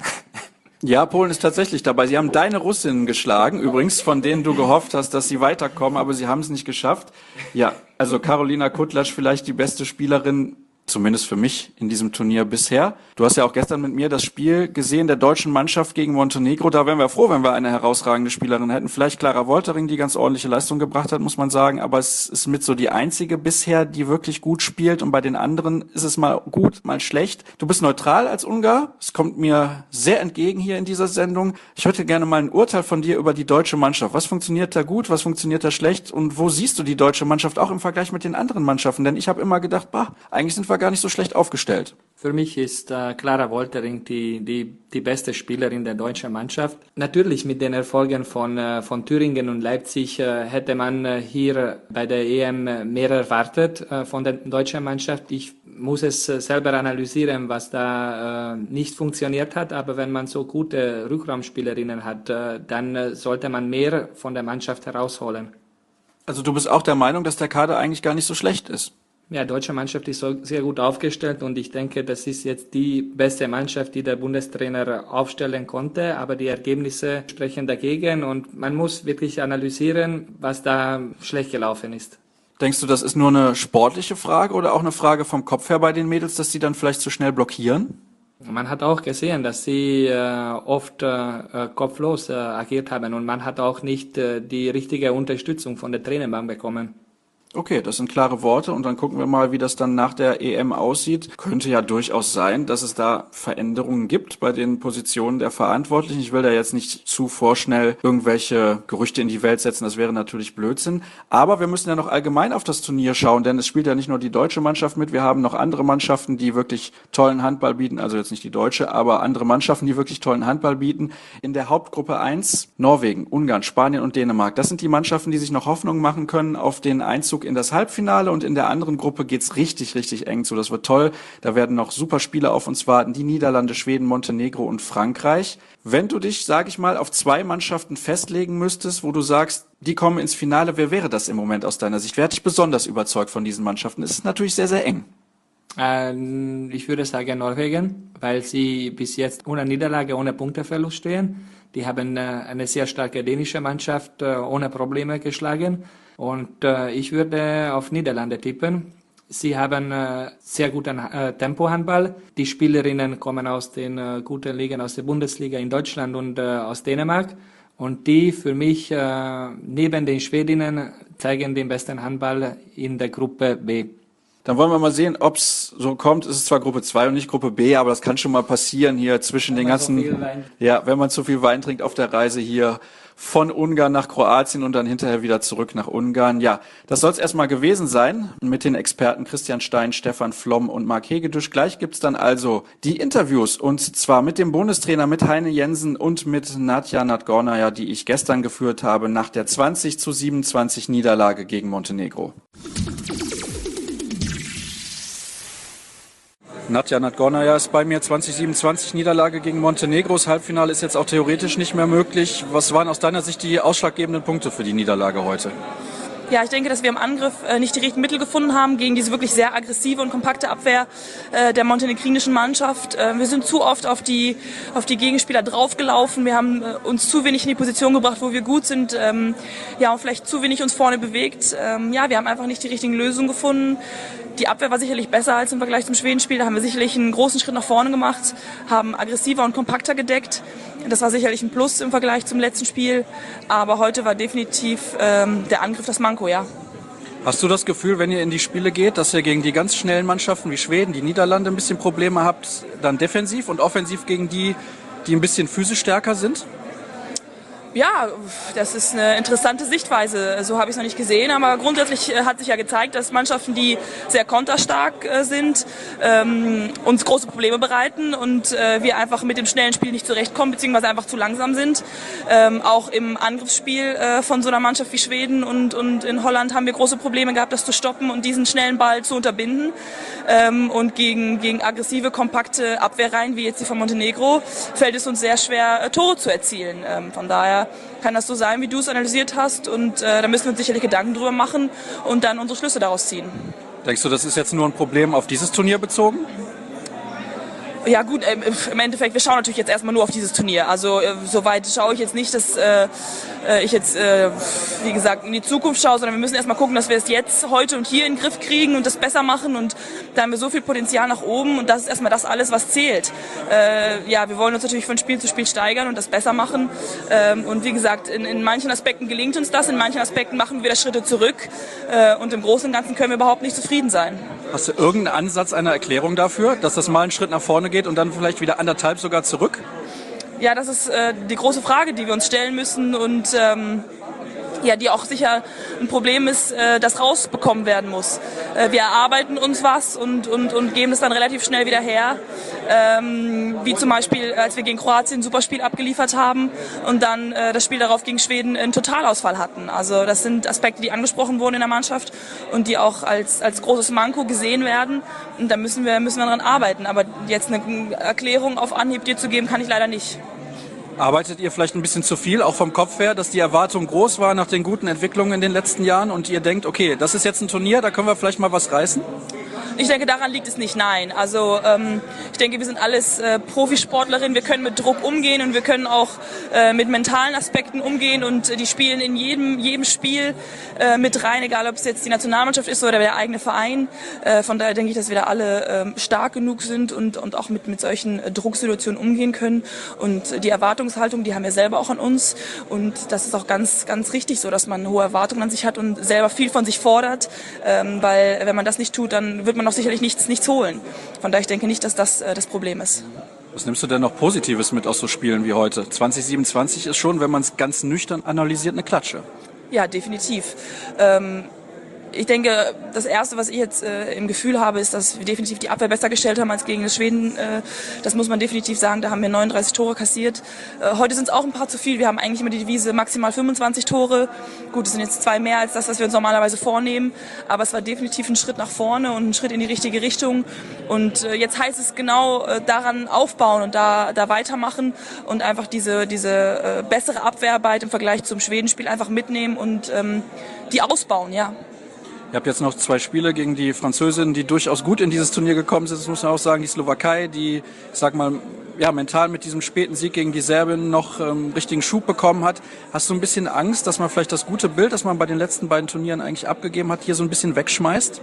Ja, Polen ist tatsächlich dabei. Sie haben deine Russinnen geschlagen, übrigens, von denen du gehofft hast, dass sie weiterkommen, aber sie haben es nicht geschafft. Ja, also Karolina Kutlac vielleicht die beste Spielerin Zumindest für mich in diesem Turnier bisher. Du hast ja auch gestern mit mir das Spiel gesehen der deutschen Mannschaft gegen Montenegro. Da wären wir froh, wenn wir eine herausragende Spielerin hätten. Vielleicht Clara Woltering, die ganz ordentliche Leistung gebracht hat, muss man sagen. Aber es ist mit so die einzige bisher, die wirklich gut spielt. Und bei den anderen ist es mal gut, mal schlecht. Du bist neutral als Ungar. Es kommt mir sehr entgegen hier in dieser Sendung. Ich hätte gerne mal ein Urteil von dir über die deutsche Mannschaft. Was funktioniert da gut, was funktioniert da schlecht? Und wo siehst du die deutsche Mannschaft auch im Vergleich mit den anderen Mannschaften? Denn ich habe immer gedacht, bah, eigentlich sind wir gar nicht so schlecht aufgestellt. Für mich ist äh, Clara Woltering die, die, die beste Spielerin der deutschen Mannschaft. Natürlich mit den Erfolgen von, äh, von Thüringen und Leipzig äh, hätte man äh, hier bei der E M mehr erwartet äh, von der deutschen Mannschaft. Ich muss es äh, selber analysieren, was da äh, nicht funktioniert hat. Aber wenn man so gute Rückraumspielerinnen hat, äh, dann äh, sollte man mehr von der Mannschaft herausholen. Also du bist auch der Meinung, dass der Kader eigentlich gar nicht so schlecht ist? Ja, die deutsche Mannschaft ist so sehr gut aufgestellt und ich denke, das ist jetzt die beste Mannschaft, die der Bundestrainer aufstellen konnte, aber die Ergebnisse sprechen dagegen und man muss wirklich analysieren, was da schlecht gelaufen ist. Denkst du, das ist nur eine sportliche Frage oder auch eine Frage vom Kopf her bei den Mädels, dass die dann vielleicht zu schnell blockieren? Man hat auch gesehen, dass sie äh, oft äh, kopflos äh, agiert haben und man hat auch nicht äh, die richtige Unterstützung von der Trainerbank bekommen. Okay, das sind klare Worte und dann gucken wir mal, wie das dann nach der E M aussieht. Könnte ja durchaus sein, dass es da Veränderungen gibt bei den Positionen der Verantwortlichen. Ich will da jetzt nicht zu vorschnell irgendwelche Gerüchte in die Welt setzen, das wäre natürlich Blödsinn. Aber wir müssen ja noch allgemein auf das Turnier schauen, denn es spielt ja nicht nur die deutsche Mannschaft mit, wir haben noch andere Mannschaften, die wirklich tollen Handball bieten, also jetzt nicht die deutsche, aber andere Mannschaften, die wirklich tollen Handball bieten. In der Hauptgruppe eins Norwegen, Ungarn, Spanien und Dänemark. Das sind die Mannschaften, die sich noch Hoffnung machen können auf den Einzug in das Halbfinale und in der anderen Gruppe geht's richtig, richtig eng zu. Das wird toll. Da werden noch super Spiele auf uns warten. Die Niederlande, Schweden, Montenegro und Frankreich. Wenn du dich, sage ich mal, auf zwei Mannschaften festlegen müsstest, wo du sagst, die kommen ins Finale, wer wäre das im Moment aus deiner Sicht? Wer hat dich besonders überzeugt von diesen Mannschaften? Es ist natürlich sehr, sehr eng. Ähm, ich würde sagen Norwegen, weil sie bis jetzt ohne Niederlage, ohne Punkteverlust stehen. Die haben äh, eine sehr starke dänische Mannschaft äh, ohne Probleme geschlagen. Und äh, ich würde auf Niederlande tippen. Sie haben äh, sehr guten äh, Tempohandball. Die Spielerinnen kommen aus den äh, guten Ligen, aus der Bundesliga in Deutschland und äh, aus Dänemark. Und die für mich äh, neben den Schwedinnen zeigen den besten Handball in der Gruppe B. Dann wollen wir mal sehen, ob es so kommt. Es ist zwar Gruppe zwei und nicht Gruppe B, aber das kann schon mal passieren hier zwischen den ganzen... So ja, wenn man zu viel Wein trinkt auf der Reise hier von Ungarn nach Kroatien und dann hinterher wieder zurück nach Ungarn. Ja, das soll es erstmal gewesen sein mit den Experten Christian Stein, Stefan Flom und Marc Hegedüsch. Gleich gibt's dann also die Interviews und zwar mit dem Bundestrainer, mit Heine Jensen und mit Nadja Nadgornaja, die ich gestern geführt habe nach der zwanzig zu siebenundzwanzig Niederlage gegen Montenegro. Nadja Nadgornaja ist bei mir, zwanzig siebenundzwanzig Niederlage gegen Montenegro. Das Halbfinale ist jetzt auch theoretisch nicht mehr möglich. Was waren aus deiner Sicht die ausschlaggebenden Punkte für die Niederlage heute? Ja, ich denke, dass wir im Angriff äh, nicht die richtigen Mittel gefunden haben gegen diese wirklich sehr aggressive und kompakte Abwehr äh, der montenegrinischen Mannschaft. Äh, wir sind zu oft auf die, auf die Gegenspieler draufgelaufen. Wir haben äh, uns zu wenig in die Position gebracht, wo wir gut sind. Ähm, ja, und vielleicht zu wenig uns vorne bewegt. Ähm, ja, wir haben einfach nicht die richtigen Lösungen gefunden. Die Abwehr war sicherlich besser als im Vergleich zum Schwedenspiel. Da haben wir sicherlich einen großen Schritt nach vorne gemacht, haben aggressiver und kompakter gedeckt. Das war sicherlich ein Plus im Vergleich zum letzten Spiel. Aber heute war definitiv ähm, der Angriff das Manko, ja. Hast du das Gefühl, wenn ihr in die Spiele geht, dass ihr gegen die ganz schnellen Mannschaften wie Schweden, die Niederlande ein bisschen Probleme habt, dann defensiv und offensiv gegen die, die ein bisschen physisch stärker sind? Ja, das ist eine interessante Sichtweise. So habe ich es noch nicht gesehen. Aber grundsätzlich hat sich ja gezeigt, dass Mannschaften, die sehr konterstark sind, ähm, uns große Probleme bereiten und äh, wir einfach mit dem schnellen Spiel nicht zurechtkommen, beziehungsweise einfach zu langsam sind. Ähm, auch im Angriffsspiel äh, von so einer Mannschaft wie Schweden und, und in Holland haben wir große Probleme gehabt, das zu stoppen und diesen schnellen Ball zu unterbinden. Ähm, und gegen, gegen aggressive, kompakte Abwehrreihen, wie jetzt die von Montenegro, fällt es uns sehr schwer, äh, Tore zu erzielen. Ähm, von daher kann das so sein, wie du es analysiert hast und äh, da müssen wir uns sicherlich Gedanken drüber machen und dann unsere Schlüsse daraus ziehen. Denkst du, das ist jetzt nur ein Problem auf dieses Turnier bezogen? Ja gut, ähm, im Endeffekt, wir schauen natürlich jetzt erstmal nur auf dieses Turnier. Also äh, soweit schaue ich jetzt nicht, dass äh, ich jetzt, äh, wie gesagt, in die Zukunft schaue, sondern wir müssen erstmal gucken, dass wir es jetzt, heute und hier in den Griff kriegen und das besser machen. Und da haben wir so viel Potenzial nach oben und das ist erstmal das alles, was zählt. Äh, ja, wir wollen uns natürlich von Spiel zu Spiel steigern und das besser machen. Ähm, und wie gesagt, in, in manchen Aspekten gelingt uns das, in manchen Aspekten machen wir wieder Schritte zurück. Äh, und im Großen und Ganzen können wir überhaupt nicht zufrieden sein. Hast du irgendeinen Ansatz einer Erklärung dafür, dass das mal einen Schritt nach vorne geht und dann vielleicht wieder anderthalb sogar zurück? Ja, das ist äh, die große Frage, die wir uns stellen müssen und ähm, ja, die auch sicher ein Problem ist, äh, das rausbekommen werden muss. Äh, wir erarbeiten uns was und, und, und geben es dann relativ schnell wieder her. Ähm, wie zum Beispiel, als wir gegen Kroatien ein super Spiel abgeliefert haben und dann äh, das Spiel darauf gegen Schweden einen Totalausfall hatten. Also das sind Aspekte, die angesprochen wurden in der Mannschaft und die auch als, als großes Manko gesehen werden. Und da müssen wir, müssen wir daran arbeiten. Aber jetzt eine Erklärung auf Anhieb dir zu geben, kann ich leider nicht. Arbeitet ihr vielleicht ein bisschen zu viel, auch vom Kopf her, dass die Erwartung groß war nach den guten Entwicklungen in den letzten Jahren und ihr denkt, okay, das ist jetzt ein Turnier, da können wir vielleicht mal was reißen? Ich denke, daran liegt es nicht, nein. Also ähm, ich denke, wir sind alles äh, Profisportlerinnen, wir können mit Druck umgehen und wir können auch äh, mit mentalen Aspekten umgehen und äh, die spielen in jedem, jedem Spiel äh, mit rein, egal ob es jetzt die Nationalmannschaft ist oder der eigene Verein. Äh, von daher denke ich, dass wir da alle äh, stark genug sind und, und auch mit, mit solchen äh, Drucksituationen umgehen können. Und äh, die Erwartungshaltung, die haben wir selber auch an uns und das ist auch ganz, ganz richtig so, dass man hohe Erwartungen an sich hat und selber viel von sich fordert, ähm, weil wenn man das nicht tut, dann wird man noch sicherlich nichts, nichts holen. Von daher, ich denke nicht, dass das äh, das Problem ist. Was nimmst du denn noch Positives mit aus so Spielen wie heute? zwanzig siebenundzwanzig ist schon, wenn man es ganz nüchtern analysiert, eine Klatsche. Ja, definitiv. Ähm, Ich denke, das Erste, was ich jetzt äh, im Gefühl habe, ist, dass wir definitiv die Abwehr besser gestellt haben als gegen das Schweden. Äh, das muss man definitiv sagen. Da haben wir neununddreißig Tore kassiert. Äh, heute sind es auch ein paar zu viel. Wir haben eigentlich immer die Devise maximal fünfundzwanzig Tore. Gut, es sind jetzt zwei mehr als das, was wir uns normalerweise vornehmen. Aber es war definitiv ein Schritt nach vorne und ein Schritt in die richtige Richtung. Und äh, jetzt heißt es genau äh, daran aufbauen und da, da weitermachen und einfach diese, diese äh, bessere Abwehrarbeit im Vergleich zum Schwedenspiel einfach mitnehmen und ähm, die ausbauen, ja. Ihr habt jetzt noch zwei Spiele gegen die Französinnen, die durchaus gut in dieses Turnier gekommen sind. Das muss man auch sagen, die Slowakei, die, ich sag mal, ja, mental mit diesem späten Sieg gegen die Serbien noch ähm, richtigen Schub bekommen hat. Hast du ein bisschen Angst, dass man vielleicht das gute Bild, das man bei den letzten beiden Turnieren eigentlich abgegeben hat, hier so ein bisschen wegschmeißt?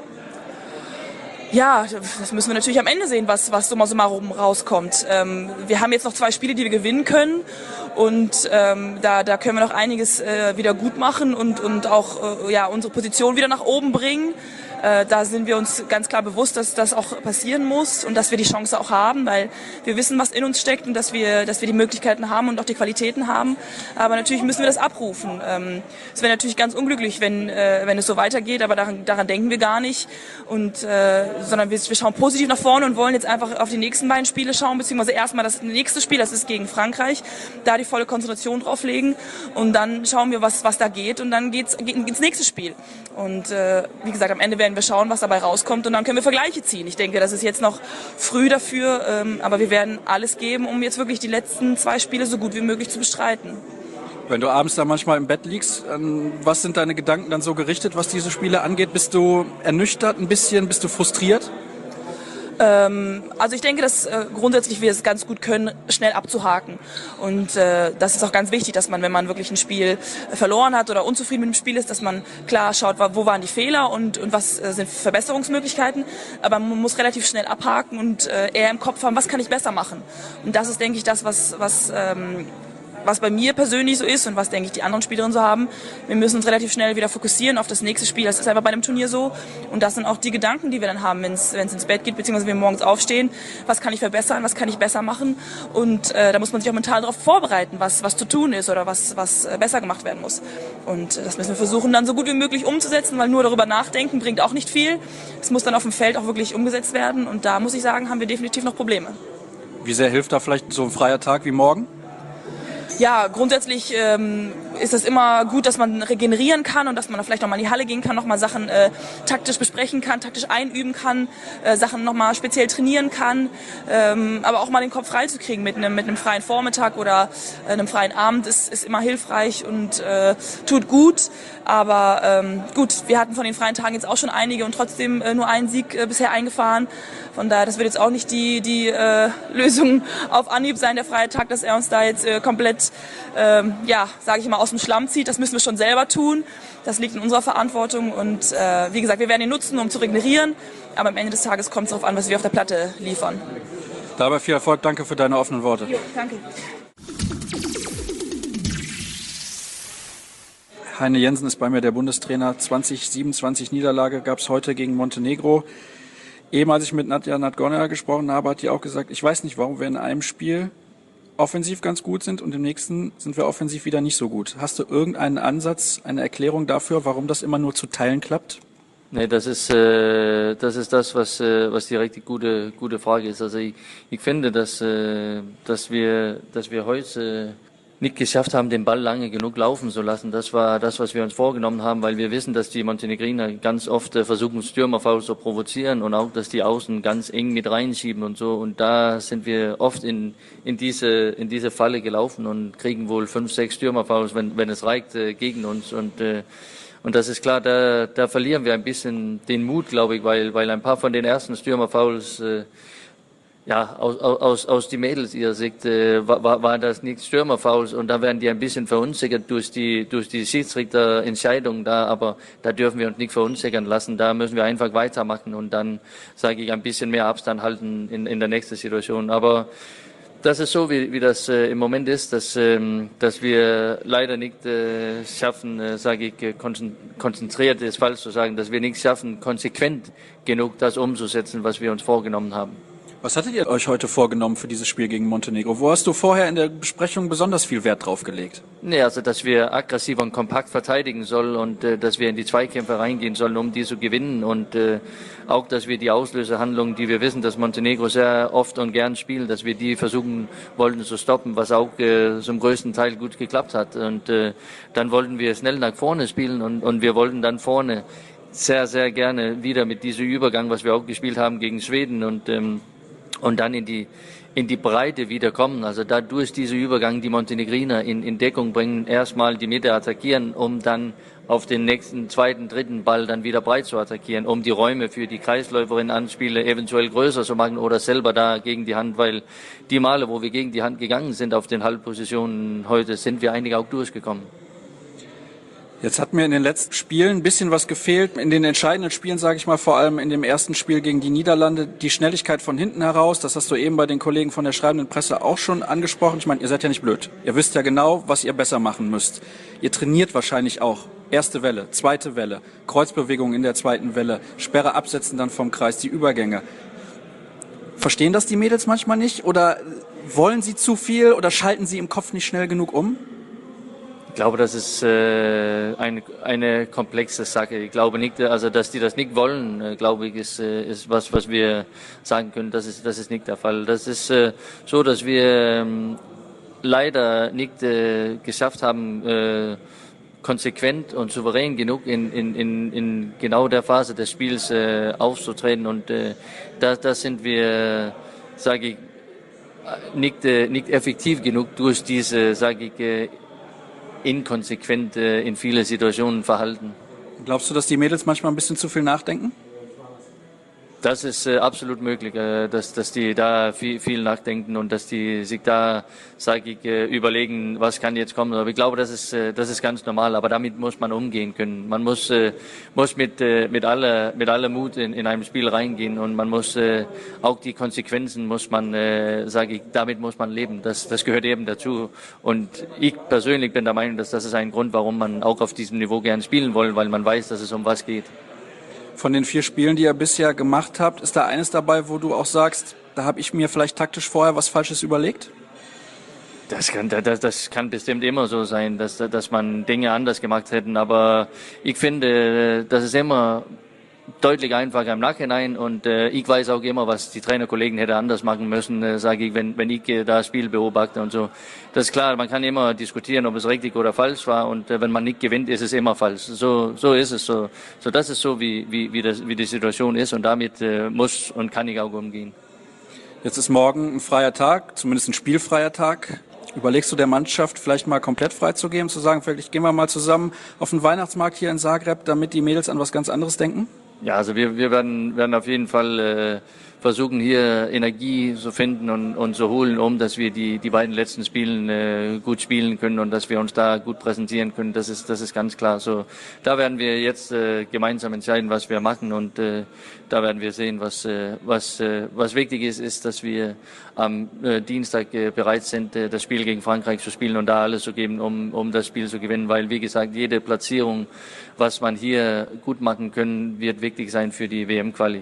Ja, das müssen wir natürlich am Ende sehen, was, was summa summarum rauskommt. Ähm, wir haben jetzt noch zwei Spiele, die wir gewinnen können und ähm, da, da können wir noch einiges äh, wieder gut machen und, und auch äh, ja, unsere Position wieder nach oben bringen. Äh, da sind wir uns ganz klar bewusst, dass das auch passieren muss und dass wir die Chance auch haben, weil wir wissen, was in uns steckt und dass wir, dass wir die Möglichkeiten haben und auch die Qualitäten haben. Aber natürlich müssen wir das abrufen. Ähm, es wäre natürlich ganz unglücklich, wenn, äh, wenn es so weitergeht, aber daran, daran denken wir gar nicht. Und, äh, sondern wir, wir schauen positiv nach vorne und wollen jetzt einfach auf die nächsten beiden Spiele schauen, beziehungsweise erstmal das nächste Spiel, das ist gegen Frankreich, da die volle Konzentration drauf legen und dann schauen wir, was, was da geht und dann geht's, geht ins nächste Spiel. Und äh, wie gesagt, am Ende werden wir schauen, was dabei rauskommt und dann können wir Vergleiche ziehen. Ich denke, das ist jetzt noch früh dafür, ähm, aber wir werden alles geben, um jetzt wirklich die letzten zwei Spiele so gut wie möglich zu bestreiten. Wenn du abends da manchmal im Bett liegst, was sind deine Gedanken dann so gerichtet, was diese Spiele angeht? Bist du ernüchtert ein bisschen? Bist du frustriert? Ähm, also ich denke, dass äh, grundsätzlich wir es ganz gut können, schnell abzuhaken. Und äh, das ist auch ganz wichtig, dass man, wenn man wirklich ein Spiel äh, verloren hat oder unzufrieden mit dem Spiel ist, dass man klar schaut, wo waren die Fehler und, und was äh, sind Verbesserungsmöglichkeiten. Aber man muss relativ schnell abhaken und äh, eher im Kopf haben, was kann ich besser machen. Und das ist, denke ich, das, was... was ähm, was bei mir persönlich so ist und was, denke ich, die anderen Spielerinnen so haben. Wir müssen uns relativ schnell wieder fokussieren auf das nächste Spiel. Das ist einfach bei einem Turnier so. Und das sind auch die Gedanken, die wir dann haben, wenn es ins Bett geht, beziehungsweise wir morgens aufstehen. Was kann ich verbessern? Was kann ich besser machen? Und äh, da muss man sich auch mental darauf vorbereiten, was, was zu tun ist oder was, was äh, besser gemacht werden muss. Und äh, das müssen wir versuchen, dann so gut wie möglich umzusetzen, weil nur darüber nachdenken bringt auch nicht viel. Es muss dann auf dem Feld auch wirklich umgesetzt werden. Und da, muss ich sagen, haben wir definitiv noch Probleme. Wie sehr hilft da vielleicht so ein freier Tag wie morgen? Ja, grundsätzlich ähm, ist es immer gut, dass man regenerieren kann und dass man vielleicht nochmal in die Halle gehen kann, nochmal Sachen äh, taktisch besprechen kann, taktisch einüben kann, äh, Sachen nochmal speziell trainieren kann, ähm, aber auch mal den Kopf frei zu kriegen mit einem mit einem freien Vormittag oder äh, einem freien Abend ist, ist immer hilfreich und äh, tut gut. Aber ähm, gut, wir hatten von den freien Tagen jetzt auch schon einige und trotzdem äh, nur einen Sieg äh, bisher eingefahren. Von daher, das wird jetzt auch nicht die, die äh, Lösung auf Anhieb sein, der freie Tag, dass er uns da jetzt äh, komplett, ähm, ja, sage ich mal, aus dem Schlamm zieht. Das müssen wir schon selber tun. Das liegt in unserer Verantwortung und äh, wie gesagt, wir werden ihn nutzen, um zu regenerieren. Aber am Ende des Tages kommt es darauf an, was wir auf der Platte liefern. Dabei viel Erfolg. Danke für deine offenen Worte. Jo, danke. Heine Jensen ist bei mir, der Bundestrainer. zwanzig siebenundzwanzig Niederlage gab es heute gegen Montenegro. Eben, als ich mit Nadja Nadgorna gesprochen habe, hat die auch gesagt, ich weiß nicht, warum wir in einem Spiel offensiv ganz gut sind und im nächsten sind wir offensiv wieder nicht so gut. Hast du irgendeinen Ansatz, eine Erklärung dafür, warum das immer nur zu Teilen klappt? Nee, das ist äh, das ist das, was äh, was die richtig gute gute Frage ist. Also ich, ich finde, dass äh, dass wir dass wir heute nicht geschafft haben, den Ball lange genug laufen zu lassen. Das war das, was wir uns vorgenommen haben, weil wir wissen, dass die Montenegriner ganz oft äh, versuchen, Stürmerfouls zu provozieren und auch, dass die Außen ganz eng mit reinschieben und so. Und da sind wir oft in in diese in diese Falle gelaufen und kriegen wohl fünf, sechs Stürmerfouls, wenn wenn es reicht, äh, gegen uns. Und äh, und das ist klar, da da verlieren wir ein bisschen den Mut, glaube ich, weil weil ein paar von den ersten Stürmerfouls äh, ja, aus, aus, aus die Mädels ihr Sicht äh, war, war das nicht Stürmerfouls und da werden die ein bisschen verunsichert durch die durch die Schiedsrichterentscheidung da, aber da dürfen wir uns nicht verunsichern lassen, da müssen wir einfach weitermachen und dann, sage ich, ein bisschen mehr Abstand halten in, in der nächsten Situation, aber das ist so, wie, wie das äh, im Moment ist, dass, ähm, dass wir leider nicht äh, schaffen, äh, sage ich, konzentriert ist falsch zu sagen, dass wir nicht schaffen, konsequent genug das umzusetzen, was wir uns vorgenommen haben. Was hattet ihr euch heute vorgenommen für dieses Spiel gegen Montenegro? Wo hast du vorher in der Besprechung besonders viel Wert drauf gelegt? Nee, also dass wir aggressiv und kompakt verteidigen sollen und äh, dass wir in die Zweikämpfe reingehen sollen, um die zu gewinnen und äh, auch, dass wir die Auslösehandlungen, die wir wissen, dass Montenegro sehr oft und gern spielt, dass wir die versuchen wollten zu stoppen, was auch äh, zum größten Teil gut geklappt hat. Und äh, dann wollten wir schnell nach vorne spielen und, und wir wollten dann vorne sehr, sehr gerne wieder mit diesem Übergang, was wir auch gespielt haben gegen Schweden und ähm, und dann in die in die Breite wiederkommen. Also da durch diesen Übergang die Montenegriner in, in Deckung bringen, erstmal die Mitte attackieren, um dann auf den nächsten, zweiten, dritten Ball dann wieder breit zu attackieren, um die Räume für die Kreisläuferin Anspiele eventuell größer zu machen oder selber da gegen die Hand, weil die Male, wo wir gegen die Hand gegangen sind auf den Halbpositionen heute, sind wir einige auch durchgekommen. Jetzt hat mir in den letzten Spielen ein bisschen was gefehlt. In den entscheidenden Spielen, sage ich mal, vor allem in dem ersten Spiel gegen die Niederlande, die Schnelligkeit von hinten heraus. Das hast du eben bei den Kollegen von der schreibenden Presse auch schon angesprochen. Ich meine, ihr seid ja nicht blöd. Ihr wisst ja genau, was ihr besser machen müsst. Ihr trainiert wahrscheinlich auch. Erste Welle, zweite Welle, Kreuzbewegung in der zweiten Welle, Sperre absetzen dann vom Kreis, die Übergänge. Verstehen das die Mädels manchmal nicht? Oder wollen sie zu viel oder schalten sie im Kopf nicht schnell genug um? Ich glaube, das ist äh, eine, eine komplexe Sache. Ich glaube nicht, also dass die das nicht wollen, äh, glaube ich, ist, äh, ist was, was wir sagen können. Das ist, das ist nicht der Fall. Das ist äh, so, dass wir ähm, leider nicht äh, geschafft haben, äh, konsequent und souverän genug in, in, in, in genau der Phase des Spiels äh, aufzutreten. Und äh, da, da sind wir, sage ich, nicht, äh, nicht effektiv genug durch diese, sage ich, äh, inkonsequent äh, in viele Situationen verhalten. Glaubst du, dass die Mädels manchmal ein bisschen zu viel nachdenken? Das ist äh, absolut möglich, äh, dass, dass die da viel, viel nachdenken und dass die sich da, sage ich, äh, überlegen, was kann jetzt kommen. Aber ich glaube, das ist, äh, das ist ganz normal, aber damit muss man umgehen können. Man muss, äh, muss mit, äh, mit, aller, mit aller Mut in, in einem Spiel reingehen und man muss äh, auch die Konsequenzen, muss man, äh, sage ich, damit muss man leben. Das, das gehört eben dazu. Und ich persönlich bin der Meinung, dass das ist ein Grund, warum man auch auf diesem Niveau gern spielen will, weil man weiß, dass es um was geht. Von den vier Spielen, die ihr bisher gemacht habt, ist da eines dabei, wo du auch sagst, da habe ich mir vielleicht taktisch vorher was Falsches überlegt? Das kann, das, das kann bestimmt immer so sein, dass, dass man Dinge anders gemacht hätten. Aber ich finde, dass es immer deutlich einfacher im Nachhinein und äh, ich weiß auch immer, was die Trainerkollegen hätte anders machen müssen, äh, sage ich, wenn, wenn ich äh, das Spiel beobachte und so. Das ist klar, man kann immer diskutieren, ob es richtig oder falsch war und äh, wenn man nicht gewinnt, ist es immer falsch. So, so ist es so. So, das ist so, wie, wie, wie, das, wie die Situation ist und damit äh, muss und kann ich auch umgehen. Jetzt ist morgen ein freier Tag, zumindest ein spielfreier Tag. Überlegst du der Mannschaft vielleicht mal komplett freizugeben, zu sagen, vielleicht gehen wir mal zusammen auf den Weihnachtsmarkt hier in Zagreb, damit die Mädels an was ganz anderes denken? Ja, also wir, wir werden, werden auf jeden Fall äh, versuchen, hier Energie zu finden und, und zu holen, um, dass wir die, die beiden letzten Spielen äh, gut spielen können und dass wir uns da gut präsentieren können. Das ist, das ist ganz klar. So, da werden wir jetzt äh, gemeinsam entscheiden, was wir machen und äh, da werden wir sehen, was, äh, was, äh, was wichtig ist, ist, dass wir am äh, Dienstag äh, bereit sind, äh, das Spiel gegen Frankreich zu spielen und da alles zu geben, um, um das Spiel zu gewinnen, weil, wie gesagt, jede Platzierung, was man hier gut machen können, wird wichtig sein für die W M-Quali.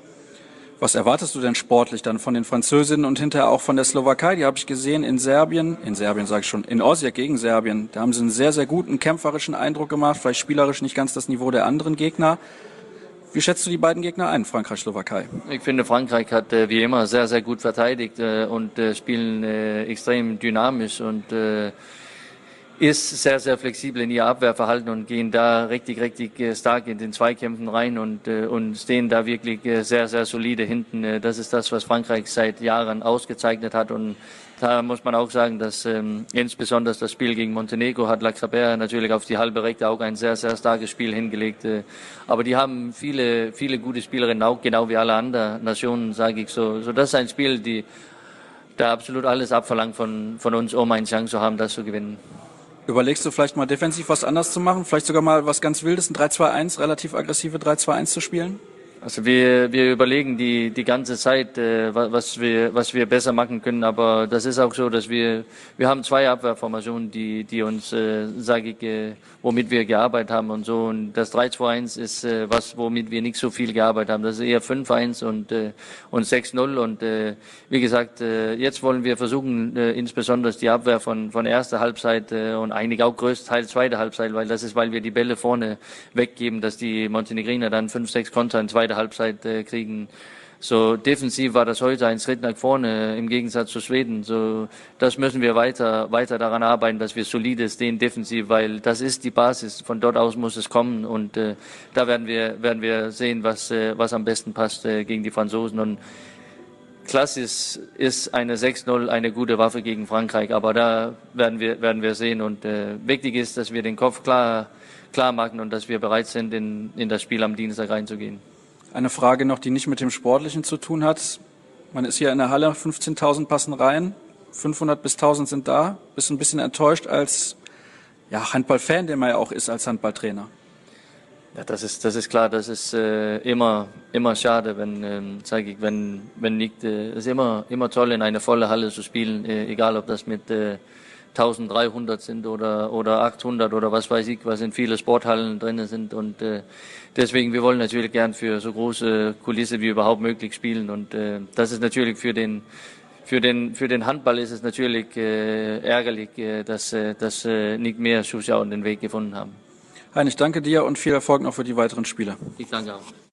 Was erwartest du denn sportlich dann von den Französinnen und hinterher auch von der Slowakei? Die habe ich gesehen in Serbien, in Serbien sage ich schon, in Osijek gegen Serbien. Da haben sie einen sehr, sehr guten kämpferischen Eindruck gemacht, vielleicht spielerisch nicht ganz das Niveau der anderen Gegner. Wie schätzt du die beiden Gegner ein, Frankreich, Slowakei? Ich finde, Frankreich hat äh, wie immer sehr, sehr gut verteidigt äh, und äh, spielen äh, extrem dynamisch und äh, ist sehr, sehr flexibel in ihr Abwehrverhalten und gehen da richtig, richtig äh, stark in den Zweikämpfen rein und, äh, und stehen da wirklich äh, sehr, sehr solide hinten. Äh, das ist das, was Frankreich seit Jahren ausgezeichnet hat und da muss man auch sagen, dass ähm, insbesondere das Spiel gegen Montenegro hat Laxaber natürlich auf die halbe Rechte auch ein sehr, sehr starkes Spiel hingelegt. Äh, aber die haben viele, viele gute Spielerinnen auch, genau wie alle anderen Nationen, sage ich so. So, das ist ein Spiel, die da absolut alles abverlangt von, von uns, um eine Chance zu haben, das zu gewinnen. Überlegst du vielleicht mal defensiv was anders zu machen? Vielleicht sogar mal was ganz Wildes, ein drei zwei eins, relativ aggressive drei zwei eins zu spielen? Also wir, wir überlegen die, die ganze Zeit, äh, was wir, was wir besser machen können, aber das ist auch so, dass wir, wir haben zwei Abwehrformationen, die, die uns, äh, sage ich, äh, womit wir gearbeitet haben und so. Und das drei zwei eins ist äh, was, womit wir nicht so viel gearbeitet haben. Das ist eher fünf eins und, äh, und sechs null und äh, wie gesagt, äh, jetzt wollen wir versuchen, äh, insbesondere die Abwehr von, von erster Halbzeit äh, und eigentlich auch größtenteils zweite Halbzeit, weil das ist, weil wir die Bälle vorne weggeben, dass die Montenegriner dann fünf, sechs Konter in zweiter Halbzeit äh, kriegen. So defensiv war das heute ein Schritt nach vorne im Gegensatz zu Schweden. So das müssen wir weiter weiter daran arbeiten, dass wir solide stehen defensiv, weil das ist die Basis. Von dort aus muss es kommen und äh, da werden wir werden wir sehen, was äh, was am besten passt äh, gegen die Franzosen. Und klassisch ist eine sechs null eine gute Waffe gegen Frankreich, aber da werden wir werden wir sehen und äh, wichtig ist, dass wir den Kopf klar klar machen und dass wir bereit sind, in in das Spiel am Dienstag reinzugehen. Eine Frage noch, die nicht mit dem Sportlichen zu tun hat. Man ist hier in der Halle, fünfzehntausend passen rein, fünfhundert bis tausend sind da. Bist ein bisschen enttäuscht als ja, Handballfan, der man ja auch ist als Handballtrainer. Ja, das ist das ist klar, das ist äh, immer immer schade, wenn ähm, sage ich, wenn wenn nicht, äh, es ist immer immer toll in eine volle Halle zu spielen, äh, egal ob das mit äh, eintausenddreihundert sind oder oder achthundert oder was weiß ich, was in viele Sporthallen drin sind und äh, deswegen, wir wollen natürlich gern für so große Kulisse wie überhaupt möglich spielen und äh, das ist natürlich für den für den für den Handball ist es natürlich äh, ärgerlich, äh, dass äh, dass äh, nicht mehr Zuschauer den Weg gefunden haben. Hein, ich danke dir und viel Erfolg noch für die weiteren Spiele. Ich danke auch.